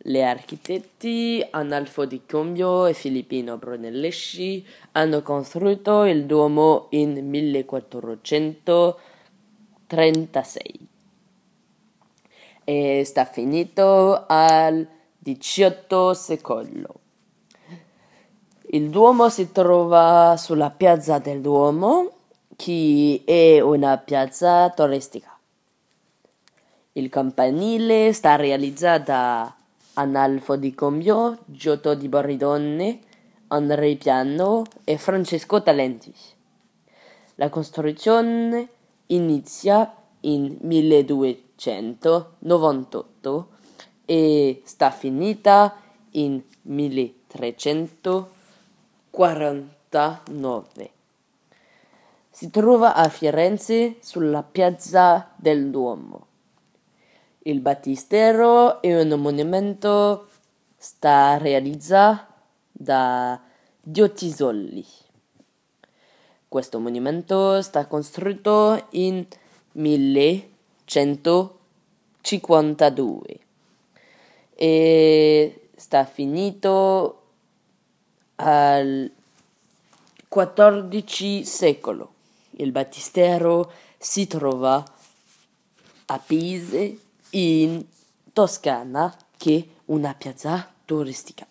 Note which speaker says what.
Speaker 1: Gli architetti Analfo di Combio e Filippino Brunelleschi hanno costruito il Duomo in 1436 e sta finito al XVIII secolo. Il Duomo si trova sulla piazza del Duomo, che è una piazza turistica. Il campanile sta realizzato da Analfo di Combio, Giotto di Borridone, Andrei Piano e Francesco Talenti. La costruzione inizia in 1298 e sta finita in 1349. Si trova a Firenze sulla piazza del Duomo. Il battistero è un monumento sta realizzato da Diotisoli. Questo monumento sta costruito in 1152 e sta finito al XIV secolo. Il battistero si trova a Pise in Toscana, che è una piazza turistica.